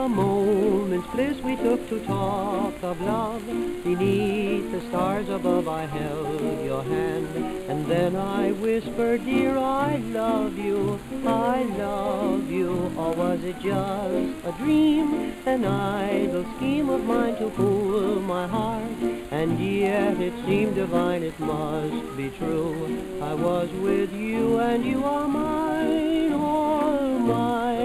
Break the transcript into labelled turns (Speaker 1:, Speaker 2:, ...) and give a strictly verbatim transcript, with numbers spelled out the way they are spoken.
Speaker 1: a moment's bliss we took to talk of love. Beneath the stars above I held your hand, and then I whispered, dear, I love you, I love you. Or was it just a dream, an idle scheme of mine to fool my heart? And yet it seemed divine, it must be true. I was with you and you are mine, all mine.